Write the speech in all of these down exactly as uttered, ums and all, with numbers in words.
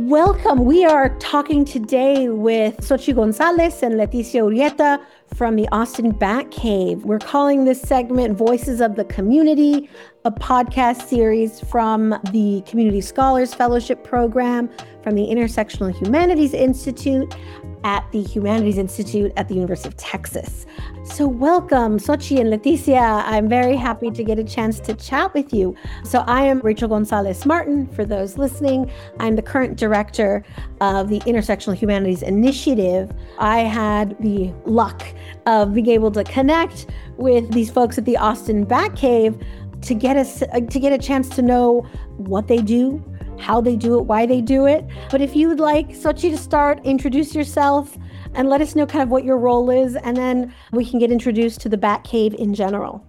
Welcome. We are talking today with Xochitl Gonzalez and Leticia Urrieta from the Austin Bat Cave. We're calling this segment Voices of the Community, a podcast series from the Community Scholars Fellowship Program from the Intersectional Humanities Institute at the Humanities Institute at the University of Texas. So welcome, Xochitl and Leticia. I'm very happy to get a chance to chat with you. So I am Rachel Gonzalez Martin, for those listening. I'm the current director of the Intersectional Humanities Initiative. I had the luck of being able to connect with these folks at the Austin Bat Cave to get us to get a chance to know what they do, how they do it, why they do it. But if you would like, Xochitl, to start, introduce yourself and let us know kind of what your role is, and then we can get introduced to the Bat Cave in general.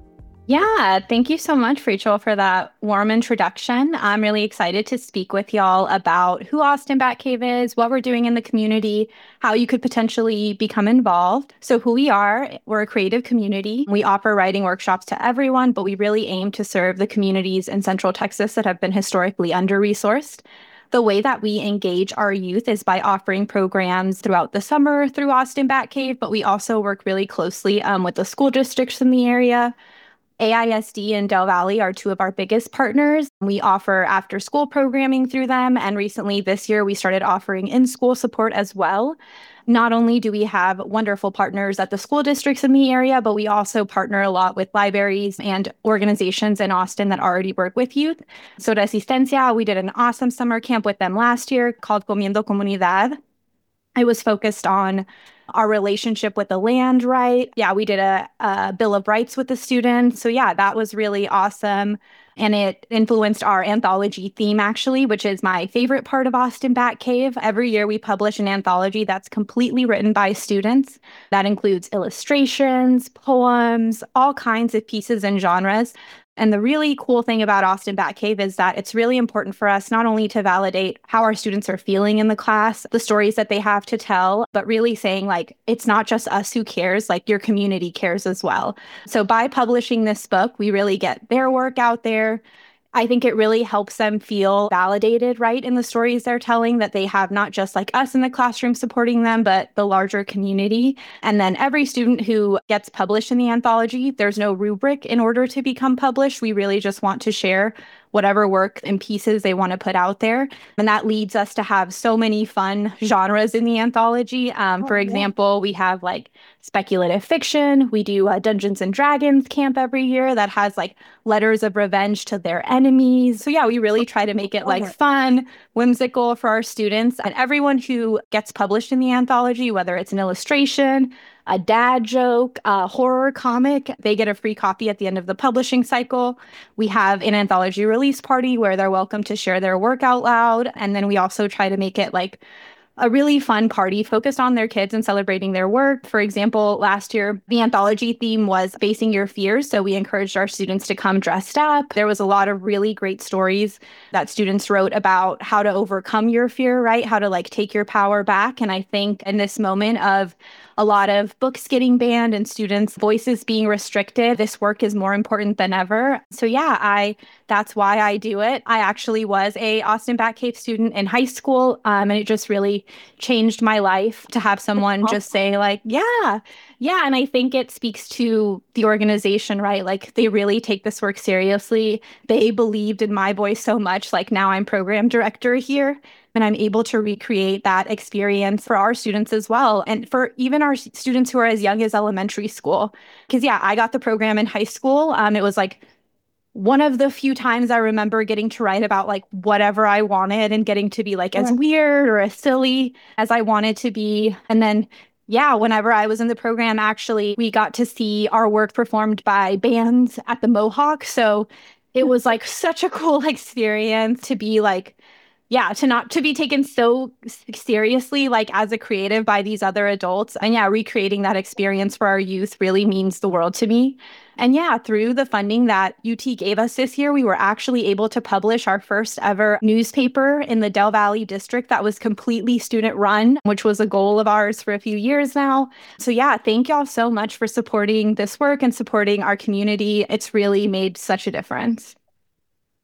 Yeah, thank you so much, Rachel, for that warm introduction. I'm really excited to speak with y'all about who Austin Bat Cave is, what we're doing in the community, how you could potentially become involved. So who we are, we're a creative community. We offer writing workshops to everyone, but we really aim to serve the communities in Central Texas that have been historically under-resourced. The way that we engage our youth is by offering programs throughout the summer through Austin Bat Cave, but we also work really closely um, with the school districts in the area. A I S D and Del Valle are two of our biggest partners. We offer after-school programming through them, and recently this year we started offering in-school support as well. Not only do we have wonderful partners at the school districts in the area, but we also partner a lot with libraries and organizations in Austin that already work with youth. So Resistencia, we did an awesome summer camp with them last year called Comiendo Comunidad. It was focused on our relationship with the land, right? Yeah, we did a, a Bill of Rights with the students. So yeah, that was really awesome. And it influenced our anthology theme, actually, which is my favorite part of Austin Bat Cave. Every year we publish an anthology that's completely written by students. That includes illustrations, poems, all kinds of pieces and genres. And the really cool thing about Austin Bat Cave is that it's really important for us not only to validate how our students are feeling in the class, the stories that they have to tell, but really saying, like, it's not just us who cares, like your community cares as well. So by publishing this book, we really get their work out there. I think it really helps them feel validated, right, in the stories they're telling, that they have not just like us in the classroom supporting them, but the larger community. And then every student who gets published in the anthology, there's no rubric in order to become published. We really just want to share whatever work and pieces they want to put out there. And that leads us to have so many fun genres in the anthology. Um, oh, for example, yeah. we have like speculative fiction. We do a Dungeons and Dragons camp every year that has like letters of revenge to their enemies. So yeah, we really try to make it like fun, whimsical for our students. And everyone who gets published in the anthology, whether it's an illustration, a dad joke, a horror comic, they get a free copy at the end of the publishing cycle. We have an anthology release party where they're welcome to share their work out loud. And then we also try to make it like a really fun party focused on their kids and celebrating their work. For example, last year, the anthology theme was Facing Your Fears. So we encouraged our students to come dressed up. There was a lot of really great stories that students wrote about how to overcome your fear, right? How to like take your power back. And I think in this moment of a lot of books getting banned and students' voices being restricted, this work is more important than ever. So yeah, I that's why I do it. I actually was a Austin Bat Cave student in high school, um, and it just really changed my life to have someone just say like, yeah, yeah. And I think it speaks to the organization, right? Like they really take this work seriously. They believed in my voice so much. Like now I'm program director here. And I'm able to recreate that experience for our students as well. And for even our students who are as young as elementary school. Because yeah, I got the program in high school. Um, it was like one of the few times I remember getting to write about like whatever I wanted and getting to be like as weird or as silly as I wanted to be. And then yeah, whenever I was in the program, actually, we got to see our work performed by bands at the Mohawk. So it was like such a cool experience to be like, yeah, to not to be taken so seriously, like as a creative by these other adults. And yeah, recreating that experience for our youth really means the world to me. And yeah, through the funding that U T gave us this year, we were actually able to publish our first ever newspaper in the Del Valle district that was completely student run, which was a goal of ours for a few years now. So yeah, thank y'all so much for supporting this work and supporting our community. It's really made such a difference.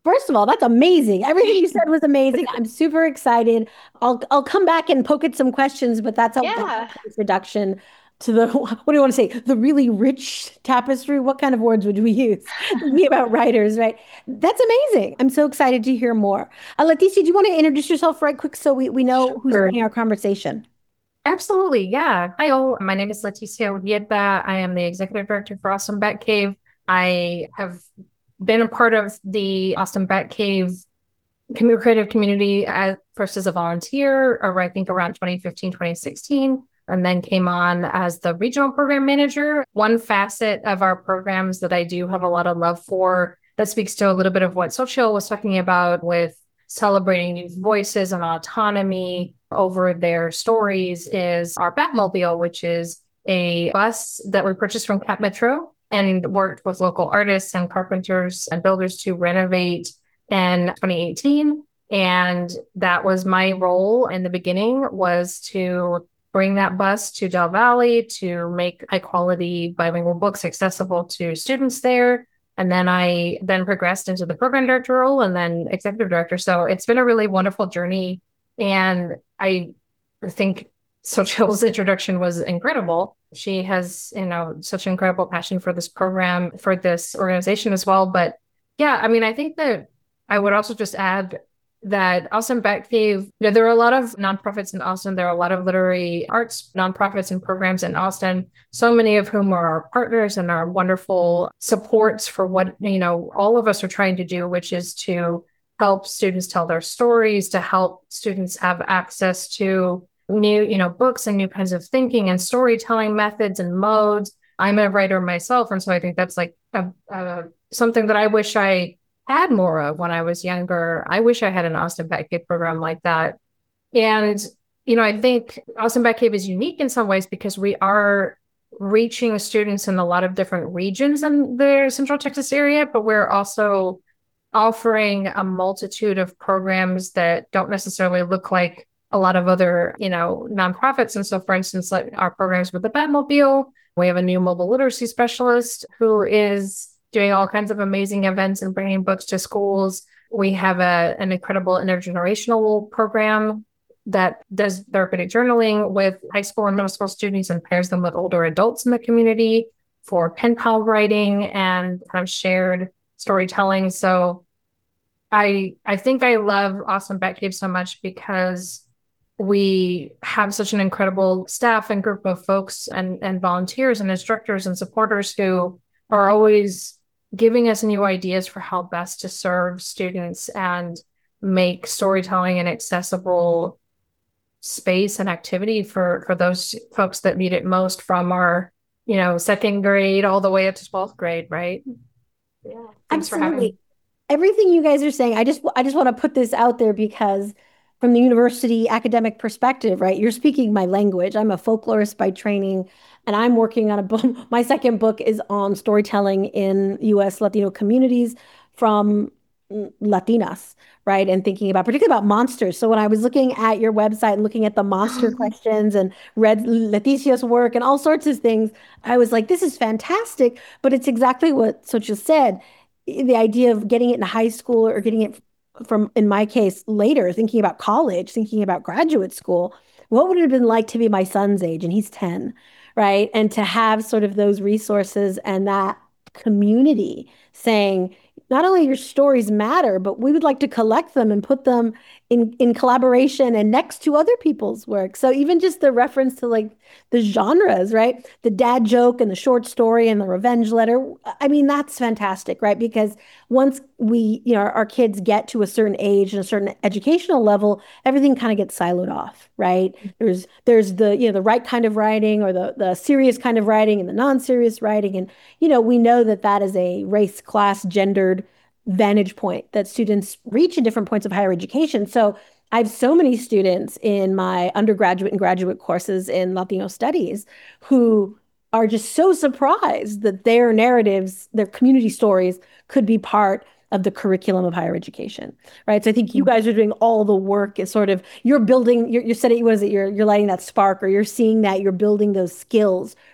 First of all, that's amazing. Everything you said was amazing. I'm super excited. I'll I'll come back and poke at some questions, but that's a Yeah. wonderful introduction to the what do you want to say? The really rich tapestry. What kind of words would we use? Thinking about writers, right? That's amazing. I'm so excited to hear more. Uh, Leticia, do you want to introduce yourself right quick so we, we know who's Sure. joining our conversation? Absolutely. Yeah. Hi, all. My name is Leticia Urieta. I am the executive director for Austin Batcave. I have been a part of the Austin Batcave commu- creative community at first as a volunteer, or I think around twenty fifteen, twenty sixteen, and then came on as the regional program manager. One facet of our programs that I do have a lot of love for that speaks to a little bit of what Xochitl was talking about with celebrating youth voices and autonomy over their stories is our Batmobile, which is a bus that we purchased from Cap Metro and worked with local artists and carpenters and builders to renovate in twenty eighteen. And that was my role in the beginning, was to bring that bus to Del Valley to make high quality bilingual books accessible to students there. And then I then progressed into the program director role and then executive director. So it's been a really wonderful journey. And I think Xochitl's introduction was incredible. She has, you know, such an incredible passion for this program, for this organization as well. But yeah, I mean, I think that I would also just add that Austin Batcave, you know, there are a lot of nonprofits in Austin. There are a lot of literary arts nonprofits and programs in Austin, so many of whom are our partners and are wonderful supports for what, you know, all of us are trying to do, which is to help students tell their stories, to help students have access to new, you know, books and new kinds of thinking and storytelling methods and modes. I'm a writer myself, and so I think that's like a, a, something that I wish I had more of when I was younger. I wish I had an Austin Batcave program like that. And, you know, I think Austin Batcave is unique in some ways because we are reaching students in a lot of different regions in the Central Texas area, but we're also offering a multitude of programs that don't necessarily look like a lot of other, you know, nonprofits. And so, for instance, like our programs with the Batmobile, we have a new mobile literacy specialist who is doing all kinds of amazing events and bringing books to schools. We have a, an incredible intergenerational program that does therapeutic journaling with high school and middle school students and pairs them with older adults in the community for pen pal writing and kind of shared storytelling. So I I think I love Austin Batcave so much because we have such an incredible staff and group of folks and, and volunteers and instructors and supporters who are always giving us new ideas for how best to serve students and make storytelling an accessible space and activity for, for those folks that need it most, from our, you know, second grade all the way up to twelfth grade, right? Yeah. Thanks for having me. Everything you guys are saying, I just I just want to put this out there because from the university academic perspective, right? You're speaking my language. I'm a folklorist by training, and I'm working on a book. My second book is on storytelling in U S Latino communities from Latinas, right? And thinking about, particularly about monsters. So when I was looking at your website and looking at the monster questions and read Leticia's work and all sorts of things, I was like, this is fantastic. But it's exactly what Xochitl said. The idea of getting it in high school or getting it from, in my case, later, thinking about college, thinking about graduate school, what would it have been like to be my son's age? And he's ten, right? And to have sort of those resources and that community saying, not only your stories matter, but we would like to collect them and put them in, in collaboration and next to other people's work. So even just the reference to like the genres, right? The dad joke and the short story and the revenge letter. I mean, that's fantastic, right? Because once we, you know, our, our kids get to a certain age and a certain educational level, everything kind of gets siloed off, right? There's there's the, you know, the right kind of writing or the, the serious kind of writing and the non-serious writing. And, you know, we know that that is a race, class, gendered vantage point that students reach in different points of higher education. So I have so many students in my undergraduate and graduate courses in Latino studies who are just so surprised that their narratives, their community stories could be part of the curriculum of higher education, right? So I think you guys are doing all the work. Is sort of, you're building, you're, you said it, what is it? You're, you're lighting that spark, or you're seeing that you're building those skills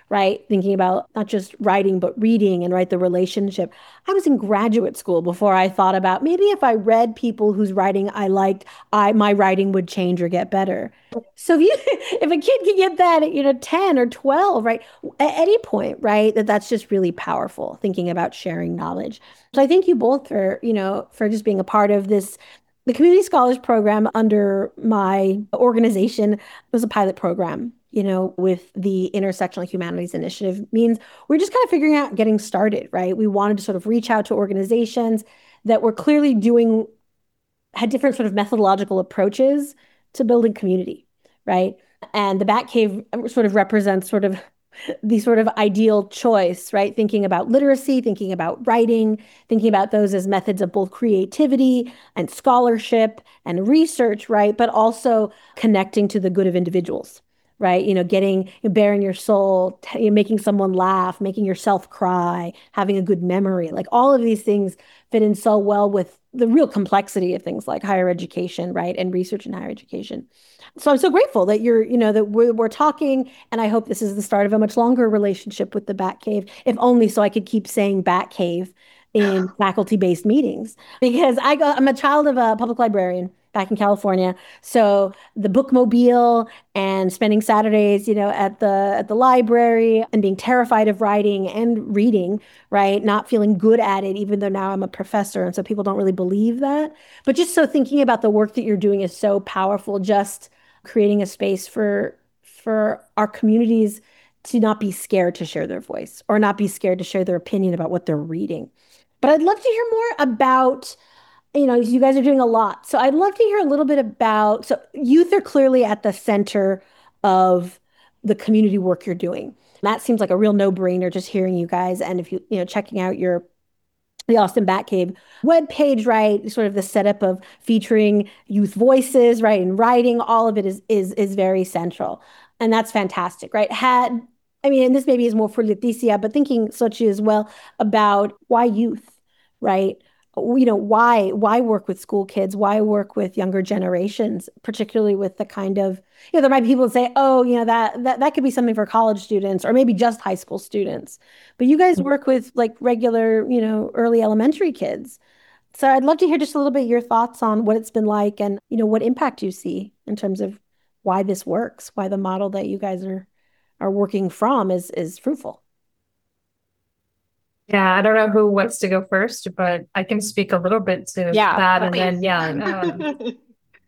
right? Thinking about not just writing, but reading and right, the relationship. I was in graduate school before I thought about maybe if I read people whose writing I liked, I my writing would change or get better. So if you if a kid can get that at, you know, ten or twelve, right? At any point, right? That that's just really powerful thinking about sharing knowledge. So I thank you both for, you know, for just being a part of this. The Community Scholars Program under my organization was a pilot program, you know, with the Intersectional Humanities Initiative. Means we're just kind of figuring out getting started, right? We wanted to sort of reach out to organizations that were clearly doing, had different sort of methodological approaches to building community, right? And the Batcave sort of represents sort of the sort of ideal choice, right? Thinking about literacy, thinking about writing, thinking about those as methods of both creativity and scholarship and research, right? But also connecting to the good of individuals, right? You know, getting, bearing your soul, t- you know, making someone laugh, making yourself cry, having a good memory. Like all of these things fit in so well with the real complexity of things like higher education, right? And research in higher education. So I'm so grateful that you're, you know, that we're, we're talking, and I hope this is the start of a much longer relationship with the Batcave, if only so I could keep saying Batcave in faculty-based meetings, because I go, I'm a child of a public librarian back in California. So the bookmobile and spending Saturdays, you know, at the at the library and being terrified of writing and reading, right? Not feeling good at it, even though now I'm a professor. And so people don't really believe that. But just so thinking about the work that you're doing is so powerful, just creating a space for for our communities to not be scared to share their voice or not be scared to share their opinion about what they're reading. But I'd love to hear more about, you know, you guys are doing a lot. So I'd love to hear a little bit about, so youth are clearly at the center of the community work you're doing. That seems like a real no-brainer just hearing you guys. And if you, you know, checking out your the Austin Batcave webpage, right? Sort of the setup of featuring youth voices, right? And writing, all of it is is is very central. And that's fantastic, right? Had, I mean, and this maybe is more for Leticia, but thinking Xochitl as well about why youth, right? You know, why why work with school kids? Why work with younger generations, particularly with the kind of, you know, there might be people that say, oh, you know, that that that could be something for college students or maybe just high school students. But you guys work with like regular, you know, early elementary kids. So I'd love to hear just a little bit your thoughts on what it's been like and, you know, what impact you see in terms of why this works, why the model that you guys are are working from is is fruitful. Yeah, I don't know who wants to go first, but I can speak a little bit to Yeah, that. And please. then, yeah. Um,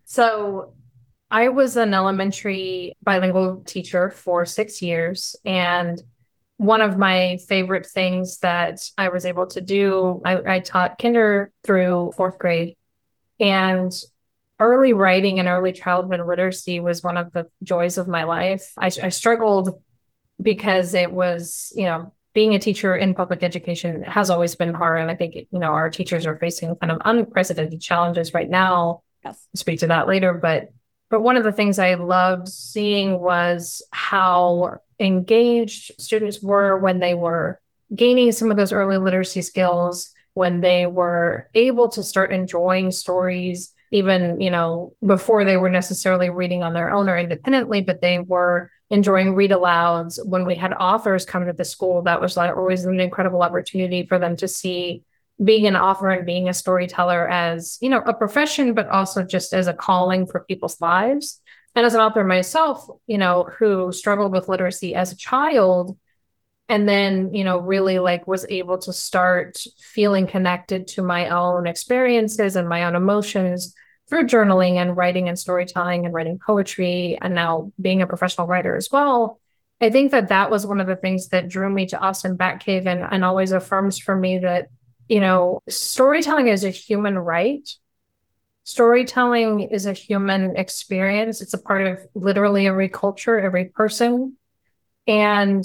so I was an elementary bilingual teacher for six years. And one of my favorite things that I was able to do, I, I taught kinder through fourth grade. And early writing and early childhood literacy was one of the joys of my life. I, I struggled because it was, you know, being a teacher in public education has always been hard. And I think, you know, our teachers are facing kind of unprecedented challenges right now. Yes. I'll speak to that later. But but one of the things I loved seeing was how engaged students were when they were gaining some of those early literacy skills, when they were able to start enjoying stories, even, you know, before they were necessarily reading on their own or independently, but they were enjoying read alouds. When we had authors come to the school, that was like always an incredible opportunity for them to see being an author and being a storyteller as, you know, a profession, but also just as a calling for people's lives. And as an author myself, you know, who struggled with literacy as a child, and then, you know, really like was able to start feeling connected to my own experiences and my own emotions through journaling and writing and storytelling and writing poetry, and now being a professional writer as well. I think that that was one of the things that drew me to Austin Batcave and, and always affirms for me that, you know, storytelling is a human right. Storytelling is a human experience. It's a part of literally every culture, every person. And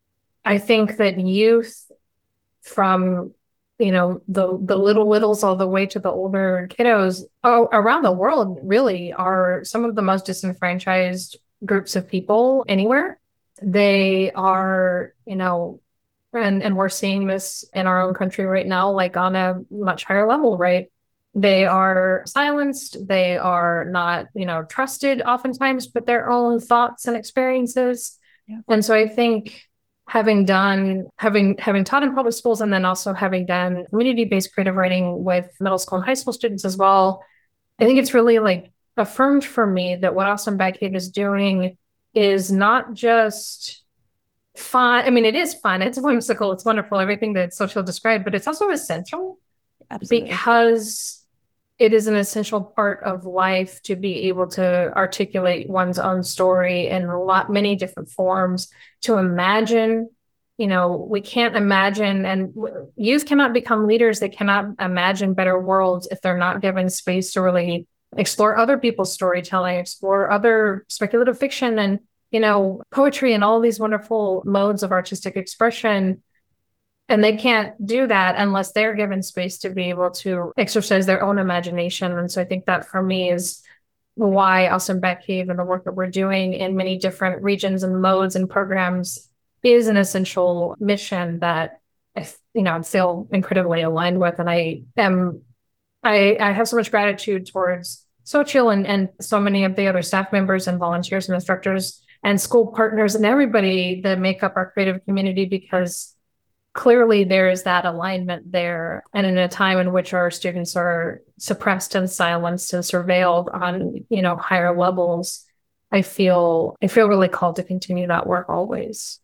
I think that youth, from, you know, the the little littles all the way to the older kiddos oh, around the world, really are some of the most disenfranchised groups of people anywhere. They are, you know, and, and we're seeing this in our own country right now, like on a much higher level, right? They are silenced. They are not, you know, trusted oftentimes, but their own thoughts and experiences. Yeah. And so I think having done having having taught in public schools and then also having done community-based creative writing with middle school and high school students as well, I think it's really like affirmed for me that what Awesome Batcave is doing is not just fun. I mean, it is fun, it's whimsical, it's wonderful, everything that Xochitl described, but it's also essential. Absolutely. Because it is an essential part of life to be able to articulate one's own story in a lot, many different forms, to imagine. You know, we can't imagine, and youth cannot become leaders. They cannot imagine better worlds if they're not given space to really explore other people's storytelling, explore other speculative fiction and, you know, poetry and all these wonderful modes of artistic expression. And they can't do that unless they're given space to be able to exercise their own imagination. And so I think that for me is why Awesome Batcave and the work that we're doing in many different regions and modes and programs is an essential mission that I, you know, I feel incredibly aligned with. And I am, I, I have so much gratitude towards Xochitl and, and so many of the other staff members and volunteers and instructors and school partners and everybody that make up our creative community, because clearly there is that alignment there. And in a time in which our students are suppressed and silenced and surveilled on, you know, higher levels, I feel, I feel really called to continue that work always.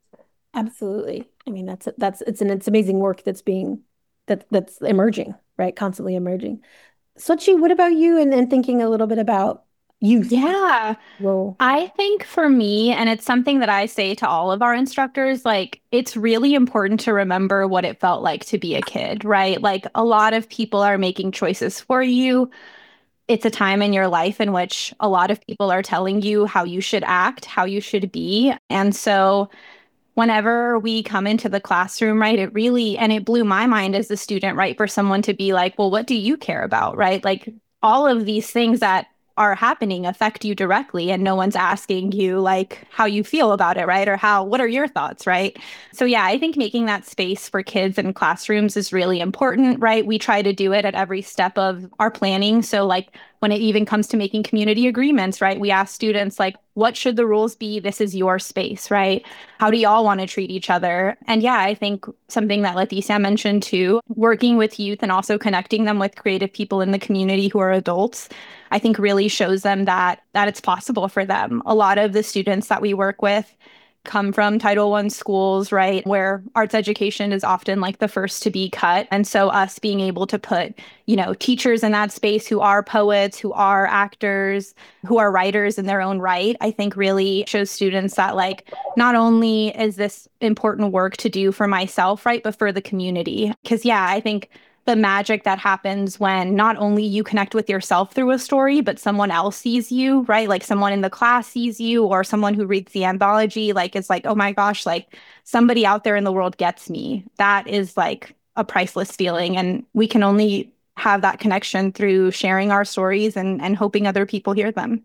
Absolutely. I mean, that's, that's, it's an, it's amazing work that's being, that that's emerging, right? Constantly emerging. Xochitl, what about you? And then thinking a little bit about youth. Yeah. Whoa. I think for me, and it's something that I say to all of our instructors, like, it's really important to remember what it felt like to be a kid, right? Like, a lot of people are making choices for you. It's a time in your life in which a lot of people are telling you how you should act, how you should be. And so whenever we come into the classroom, right, it really, and it blew my mind as a student, right, for someone to be like, well, what do you care about, right? Like, all of these things that are happening affect you directly, and no one's asking you like how you feel about it, right? Or how, what are your thoughts, right? So yeah, I think making that space for kids in classrooms is really important, right? We try to do it at every step of our planning. So like when it even comes to making community agreements, right? We ask students like, what should the rules be? This is your space, right? How do y'all want to treat each other? And yeah, I think something that Leticia mentioned too, working with youth and also connecting them with creative people in the community who are adults, I think really shows them that that it's possible for them. A lot of the students that we work with come from Title One schools, right, where arts education is often like the first to be cut. And so us being able to put, you know, teachers in that space who are poets, who are actors, who are writers in their own right, I think really shows students that like, not only is this important work to do for myself, right, but for the community. Because yeah, I think the magic that happens when not only you connect with yourself through a story, but someone else sees you, right? Like someone in the class sees you, or someone who reads the anthology, like it's like, oh my gosh, like somebody out there in the world gets me. That is like a priceless feeling. And we can only have that connection through sharing our stories and, and hoping other people hear them.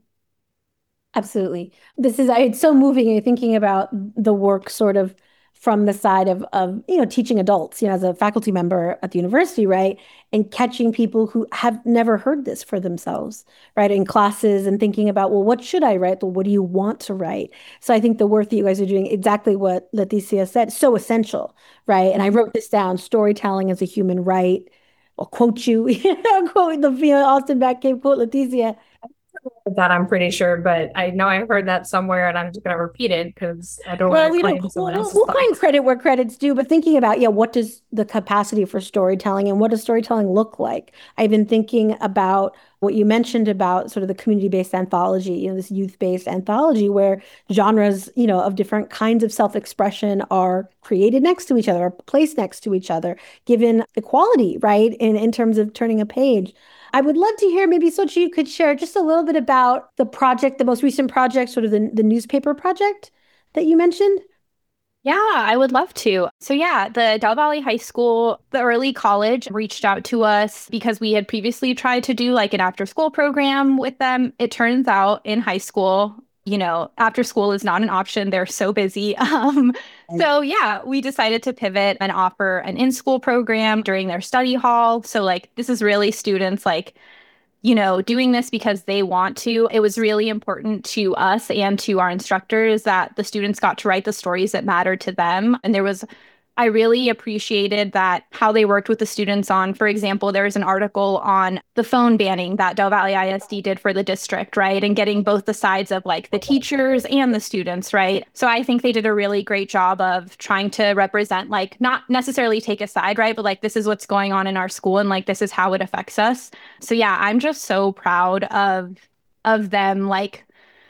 Absolutely. This is, it's so moving. You're thinking about the work sort of from the side of, of, you know, teaching adults, you know, as a faculty member at the university, right? And catching people who have never heard this for themselves, right? In classes and thinking about, well, what should I write? Well, what do you want to write? So I think the work that you guys are doing, exactly what Leticia said, so essential, right? And I wrote this down, storytelling as a human right. I'll quote you, you know, quote the you know, Austin Batcave quote, Leticia. That I'm pretty sure, but I know I heard that somewhere, and I'm just going to repeat it because I don't well, want to claim know, someone we'll, else's we'll thoughts. find credit where credit's due, but thinking about, yeah, what does the capacity for storytelling and what does storytelling look like? I've been thinking about what you mentioned about sort of the community-based anthology, you know, this youth-based anthology where genres, you know, of different kinds of self-expression are created next to each other, or placed next to each other, given equality, right, in, in terms of turning a page. I would love to hear, maybe Xochitl, you could share just a little bit about the project, the most recent project, sort of the, the newspaper project that you mentioned. Yeah, I would love to. So yeah, the Del Valle High School, the early college reached out to us because we had previously tried to do like an after school program with them. It turns out in high school, you know, after school is not an option. They're so busy. Um, so yeah, we decided to pivot and offer an in-school program during their study hall. So like, this is really students like you know, doing this because they want to. It was really important to us and to our instructors that the students got to write the stories that mattered to them. And there was I really appreciated that how they worked with the students on, for example, there was an article on the phone banning that Del Valle I S D did for the district, right? And getting both the sides of like the teachers and the students, right? So I think they did a really great job of trying to represent, like, not necessarily take a side, right? But like, this is what's going on in our school and like, this is how it affects us. So yeah, I'm just so proud of, of them, like,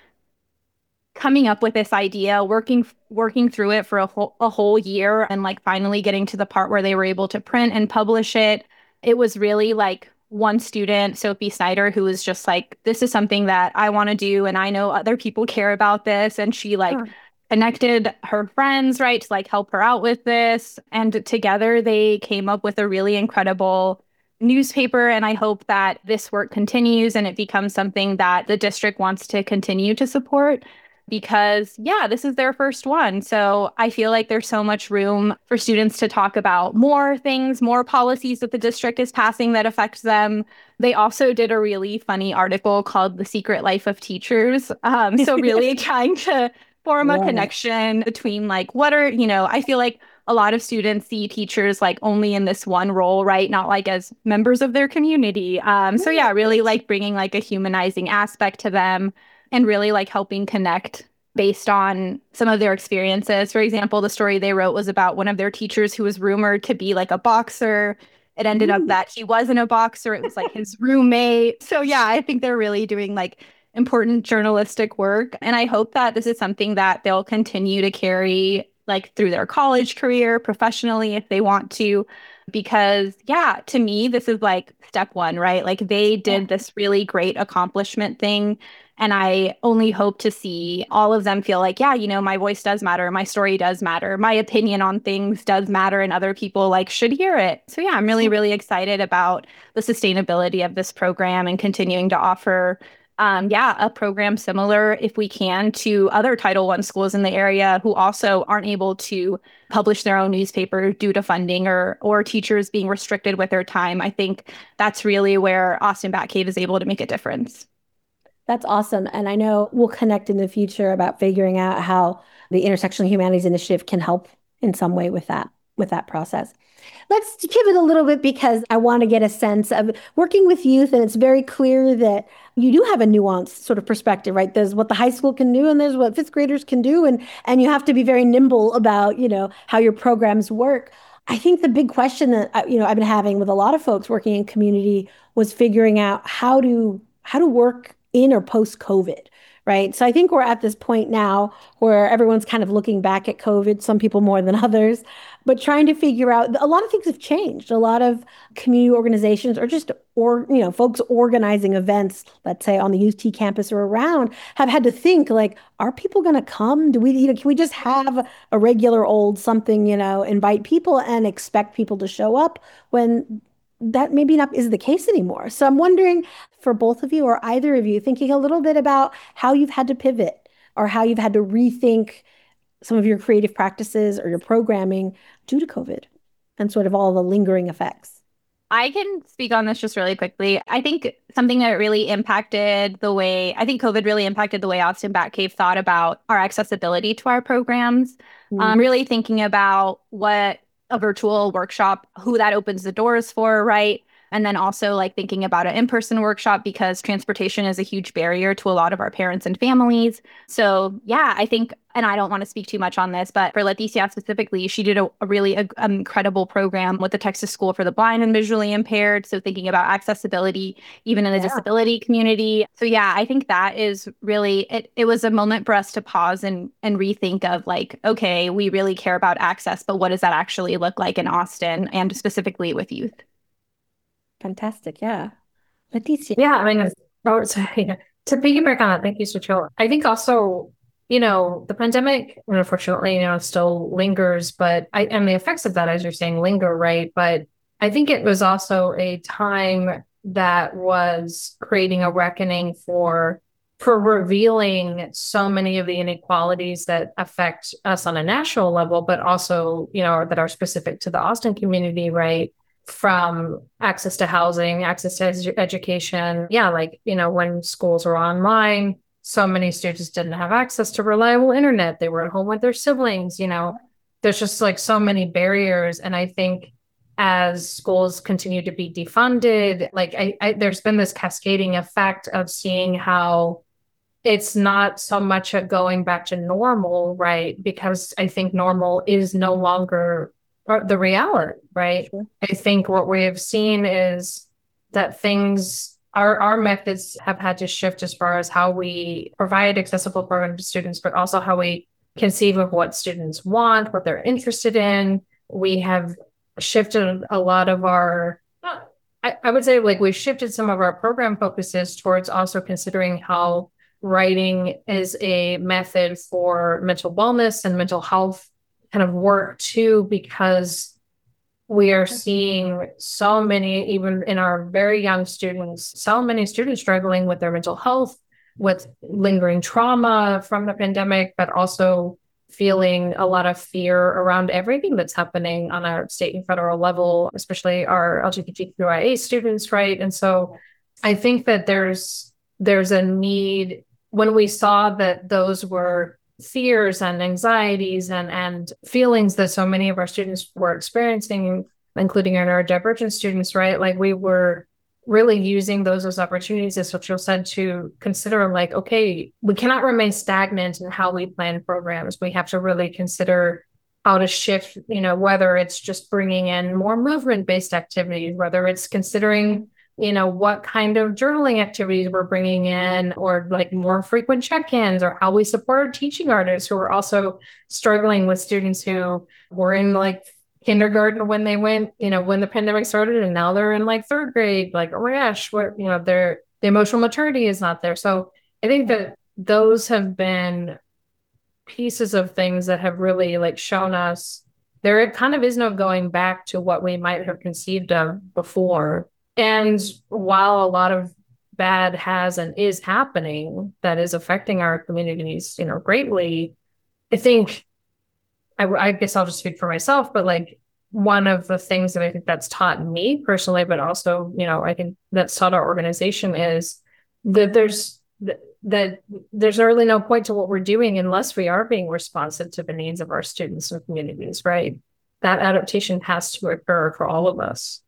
coming up with this idea, working working through it for a whole, a whole year, and like finally getting to the part where they were able to print and publish it. It was really like one student, Sophie Snyder, who was just like, this is something that I want to do, and I know other people care about this. And she like sure. connected her friends, right, to like help her out with this. And together they came up with a really incredible newspaper. And I hope that this work continues and it becomes something that the district wants to continue to support. Because, yeah, this is their first one. So I feel like there's so much room for students to talk about more things, more policies that the district is passing that affect them. They also did a really funny article called The Secret Life of Teachers. Um, so really trying to form a yeah. connection between like, what are, you know, I feel like a lot of students see teachers like only in this one role, right? Not like as members of their community. Um, so yeah, really like bringing like a humanizing aspect to them. And really like helping connect based on some of their experiences. For example, the story they wrote was about one of their teachers who was rumored to be like a boxer. It ended Ooh. up that he wasn't a boxer. It was like his roommate. So yeah, I think they're really doing like important journalistic work. And I hope that this is something that they'll continue to carry like through their college career, professionally, if they want to. Because yeah, to me, this is like step one, right? Like they did this really great accomplishment thing. And I only hope to see all of them feel like, yeah, you know, my voice does matter. My story does matter. My opinion on things does matter. And other people like should hear it. So yeah, I'm really, really excited about the sustainability of this program and continuing to offer, um, yeah, a program similar, if we can, to other Title One schools in the area who also aren't able to publish their own newspaper due to funding or or teachers being restricted with their time. I think that's really where Austin Batcave is able to make a difference. That's awesome. And I know we'll connect in the future about figuring out how the Intersectional Humanities Initiative can help in some way with that, with that process. Let's pivot a little bit because I want to get a sense of working with youth. And it's very clear that you do have a nuanced sort of perspective, right? There's what the high school can do and there's what fifth graders can do. And, and you have to be very nimble about, you know, how your programs work. I think the big question that, you know, I've been having with a lot of folks working in community was figuring out how to, how to work in or post-COVID, right? So I think we're at this point now where everyone's kind of looking back at COVID, some people more than others, but trying to figure out, a lot of things have changed. A lot of community organizations or just, or, you know, folks organizing events, let's say on the U T campus or around, have had to think like, are people going to come? Do we, you know, can we just have a regular old something, you know, invite people and expect people to show up when that maybe not is the case anymore? So I'm wondering for both of you or either of you, thinking a little bit about how you've had to pivot or how you've had to rethink some of your creative practices or your programming due to COVID and sort of all the lingering effects. I can speak on this just really quickly. I think something that really impacted the way, I think COVID really impacted the way Austin Batcave thought about our accessibility to our programs. Mm-hmm. Um, really thinking about what a virtual workshop, who that opens the doors for, right? And then also like thinking about an in-person workshop because transportation is a huge barrier to a lot of our parents and families. So yeah, I think, and I don't want to speak too much on this, but for Leticia specifically, she did a, a really a, an incredible program with the Texas School for the Blind and Visually Impaired. So thinking about accessibility, even in the yeah. disability community. So yeah, I think that is really, it, it was a moment for us to pause and, and rethink of like, okay, we really care about access, but what does that actually look like in Austin and specifically with youth? Fantastic. Yeah. Leticia. Yeah. I mean, oh, sorry. To piggyback on that, thank you, Sochil. I think also, you know, the pandemic, unfortunately, you know, still lingers, but I, and the effects of that, as you're saying, linger, right? But I think it was also a time that was creating a reckoning for for revealing so many of the inequalities that affect us on a national level, but also, you know, that are specific to the Austin community, right? from access to housing, access to edu- education. Yeah, like, you know, when schools were online, so many students didn't have access to reliable internet. They were at home with their siblings, you know, there's just like so many barriers. And I think as schools continue to be defunded, like I, I there's been this cascading effect of seeing how it's not so much a going back to normal, right? Because I think normal is no longer the reality, right? Sure. I think what we have seen is that things, our, our methods have had to shift as far as how we provide accessible programs to students, but also how we conceive of what students want, what they're interested in. We have shifted a lot of our, I, I would say like we've shifted some of our program focuses towards also considering how writing is a method for mental wellness and mental health kind of work too, because we are seeing so many, even in our very young students, so many students struggling with their mental health, with lingering trauma from the pandemic, but also feeling a lot of fear around everything that's happening on a state and federal level, especially our L G B T Q I A students, right? And so I think that there's there's a need, when we saw that those were fears and anxieties and, and feelings that so many of our students were experiencing, including our neurodivergent students, right? Like we were really using those as opportunities, as Xochitl said, to consider like, okay, we cannot remain stagnant in how we plan programs. We have to really consider how to shift, you know, whether it's just bringing in more movement-based activities, whether it's considering, you know, what kind of journaling activities we're bringing in, or like more frequent check-ins, or how we support our teaching artists who are also struggling with students who were in like kindergarten when they went, you know, when the pandemic started, and now they're in like third grade, like, oh my gosh, what, you know, their, the emotional maturity is not there. So I think that those have been pieces of things that have really like shown us there kind of is no going back to what we might have conceived of before. And while a lot of bad has and is happening that is affecting our communities, you know, greatly, I think, I, I guess I'll just speak for myself, but like one of the things that I think that's taught me personally, but also, you know, I think that's taught our organization is that there's that there's really no point to what we're doing unless we are being responsive to the needs of our students and communities, right? That adaptation has to occur for all of us.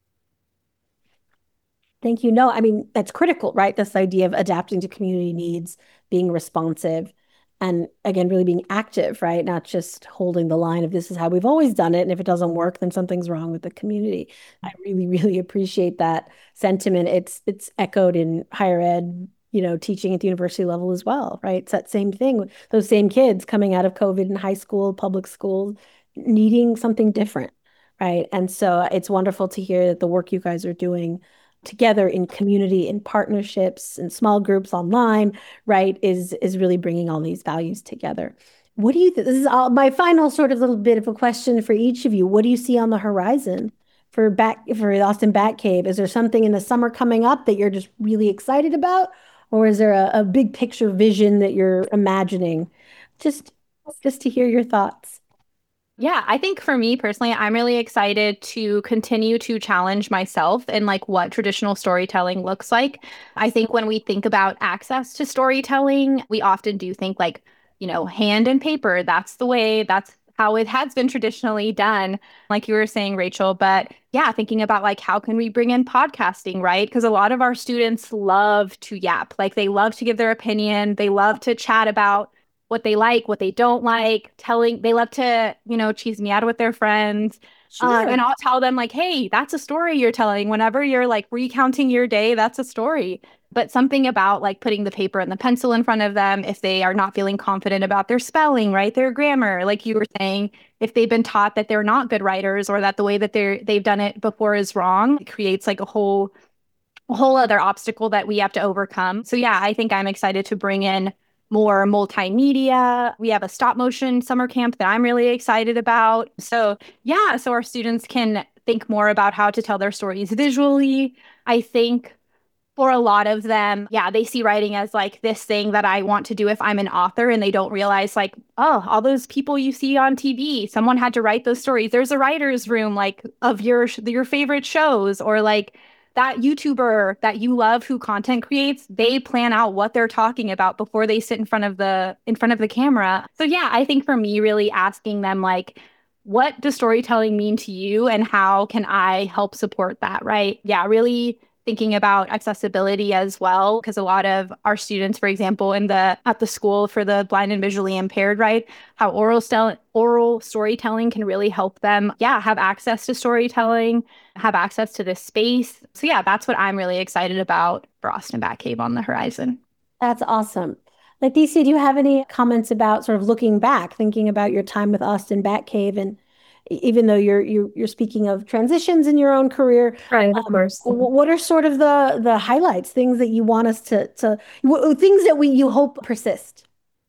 Thank you. No, I mean, that's critical, right? This idea of adapting to community needs, being responsive, and again, really being active, right? Not just holding the line of this is how we've always done it. And if it doesn't work, then something's wrong with the community. I really, really appreciate that sentiment. It's it's echoed in higher ed, you know, teaching at the university level as well, right? It's that same thing. Those same kids coming out of COVID in high school, public school, needing something different, right? And so it's wonderful to hear that the work you guys are doing together in community, in partnerships, in small groups online, right, is is really bringing all these values together. What do you think? This is all my final sort of little bit of a question for each of you. What do you see on the horizon for back for Austin Batcave? Is there something in the summer coming up that you're just really excited about, or is there a, a big picture vision that you're imagining? Just just to hear your thoughts. Yeah, I think for me personally, I'm really excited to continue to challenge myself in like what traditional storytelling looks like. I think when we think about access to storytelling, we often do think like, you know, hand and paper. That's the way, that's how it has been traditionally done, like you were saying, Rachel. But yeah, thinking about like, how can we bring in podcasting, right? Because a lot of our students love to yap, like they love to give their opinion. They love to chat about what they like, what they don't like, telling, they love to, you know, cheese me out with their friends. Sure. Um, and I'll tell them like, hey, that's a story you're telling. Whenever you're like recounting your day, that's a story. But something about like putting the paper and the pencil in front of them, if they are not feeling confident about their spelling, right, their grammar, like you were saying, if they've been taught that they're not good writers or that the way that they're, they've done it before is wrong, it creates like a whole, a whole other obstacle that we have to overcome. So yeah, I think I'm excited to bring in more multimedia. We have a stop motion summer camp that I'm really excited about. So yeah, so our students can think more about how to tell their stories visually. I think for a lot of them, yeah, they see writing as like this thing that I want to do if I'm an author, and they don't realize like, oh, all those people you see on T V, someone had to write those stories. There's a writer's room like of your your favorite shows, or like that YouTuber that you love who content creates, they plan out what they're talking about before they sit in front of the in front of the camera. So yeah, I think for me, really asking them like, what does storytelling mean to you and how can I help support that, right? Yeah, really thinking about accessibility as well, because a lot of our students, for example, in the at the school for the blind and visually impaired, right, how oral stel- oral storytelling can really help them, yeah, have access to storytelling, have access to this space. So yeah, that's what I'm really excited about for Austin Batcave on the horizon. That's awesome. Leticia, do you have any comments about sort of looking back, thinking about your time with Austin Batcave, and even though you're you're, you're speaking of transitions in your own career, right? Of um, course. What are sort of the the highlights, things that you want us to to things that we you hope persist?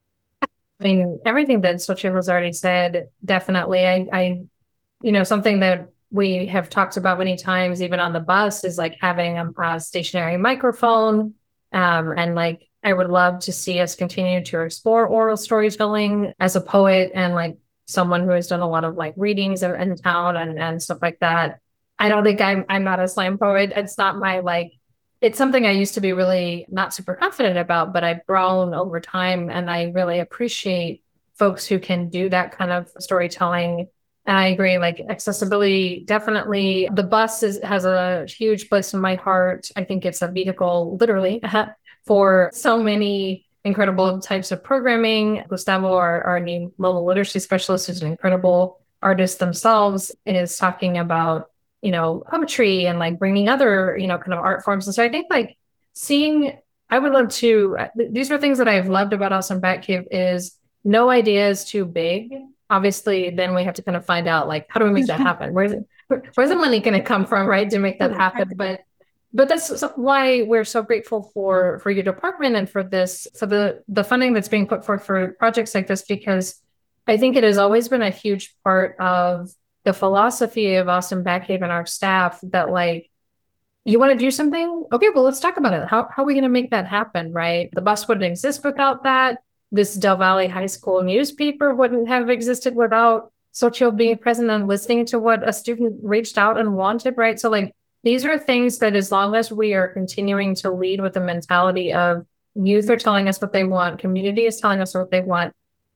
I mean, everything that Xochitl has already said, definitely. I, I, you know, something that we have talked about many times, even on the bus, is like having a, a stationary microphone, um, and like I would love to see us continue to explore oral storytelling as a poet and like someone who has done a lot of like readings in town and, and stuff like that. I don't think I'm I'm not a slam poet. It's not my like, it's something I used to be really not super confident about, but I've grown over time and I really appreciate folks who can do that kind of storytelling. And I agree, like accessibility, definitely. The bus is, has a huge place in my heart. I think it's a vehicle, literally, for so many incredible types of programming. Gustavo, our, our new mobile literacy specialist, is an incredible artist themselves, is talking about, you know, poetry and like bringing other, you know, kind of art forms. And so I think like seeing, I would love to, these are things that I've loved about Austin Batcave is no idea is too big. Obviously, then we have to kind of find out like, how do we make that happen? Where's it, where's the money going to come from, right, to make that happen? But But that's why we're so grateful for, for your department and for this, for the, the funding that's being put forth for projects like this, because I think it has always been a huge part of the philosophy of Austin Batcave and our staff that like, you want to do something? Okay, well, let's talk about it. How, how are we going to make that happen, right? The bus wouldn't exist without that. This Del Valle High School newspaper wouldn't have existed without Xochitl being present and listening to what a student reached out and wanted, right? So like, these are things that as long as we are continuing to lead with the mentality of youth are telling us what they want, community is telling us what they want,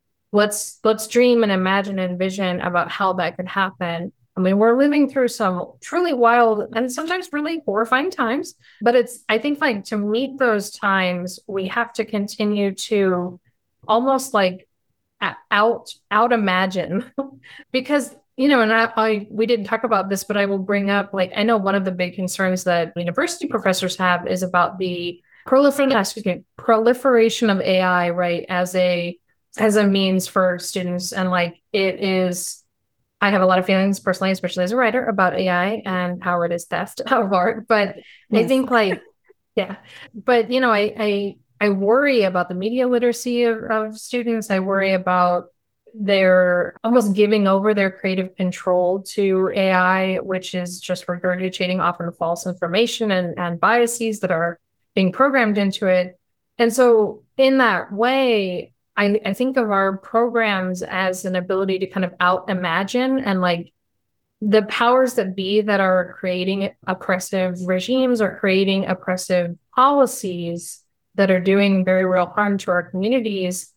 let's let's dream and imagine and envision about how that could happen. I mean, we're living through some truly wild and sometimes really horrifying times, but it's, I think like to meet those times, we have to continue to almost like out, out imagine because you know, and I, I, we didn't talk about this, but I will bring up, like, I know one of the big concerns that university professors have is about the proliferation, proliferation of A I, right, as a, as a means for students. And like, it is, I have a lot of feelings personally, especially as a writer, about A I and how it is theft of art. But yes. I think like, yeah, but, you know, I, I, I worry about the media literacy of, of students. I worry about they're almost giving over their creative control to A I, which is just regurgitating often false information and, and biases that are being programmed into it. And so in that way, I, I think of our programs as an ability to kind of out imagine and like the powers that be that are creating oppressive regimes or creating oppressive policies that are doing very real harm to our communities.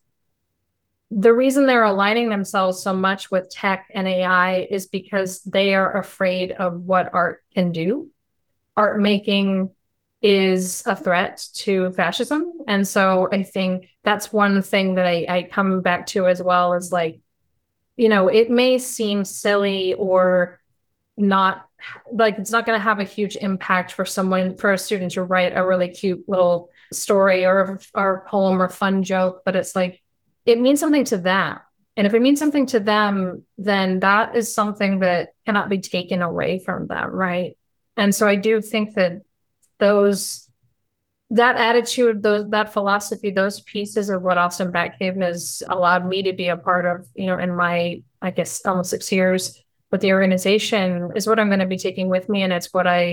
The reason they're aligning themselves so much with tech and A I is because they are afraid of what art can do. Art making is a threat to fascism. And so I think that's one thing that I, I come back to as well is like, you know, it may seem silly or not, like it's not going to have a huge impact for someone, for a student to write a really cute little story or, or a poem or fun joke, but it's like, it means something to them. And if it means something to them, then that is something that cannot be taken away from them, right? And so I do think that those, that attitude, those, that philosophy, those pieces of what Austin Batcave has allowed me to be a part of, you know, in my, I guess, almost six years with the organization is what I'm going to be taking with me. And it's what I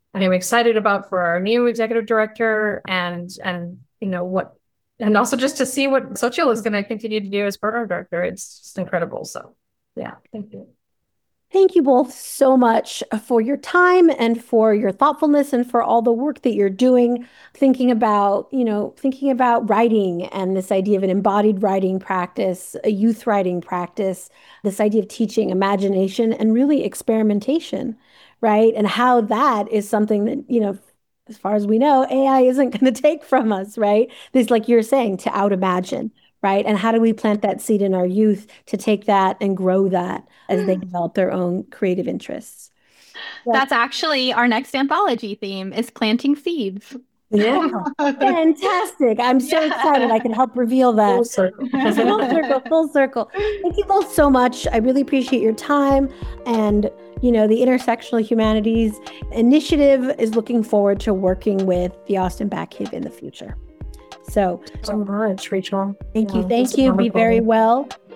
I'm excited about for our new executive director, and and you know what, and also just to see what Xochitl is going to continue to do as program director. It's just incredible. So yeah, thank you. Thank you both so much for your time and for your thoughtfulness and for all the work that you're doing, thinking about, you know, thinking about writing and this idea of an embodied writing practice, a youth writing practice, this idea of teaching imagination and really experimentation, right? And how that is something that, you know, as far as we know, A I isn't going to take from us, right? This, like you're saying, to out imagine. Right? And how do we plant that seed in our youth to take that and grow that as they develop their own creative interests? Yeah. That's actually our next anthology theme, is planting seeds. Yeah. Fantastic. I'm so yeah. excited I can help reveal that. Full circle. full circle, full circle. Thank you both so much. I really appreciate your time. And, you know, the Intersectional Humanities Initiative is looking forward to working with the Austin Batcave in the future. So, so much, Rachel. Thank you. Yeah, thank you. Be very well.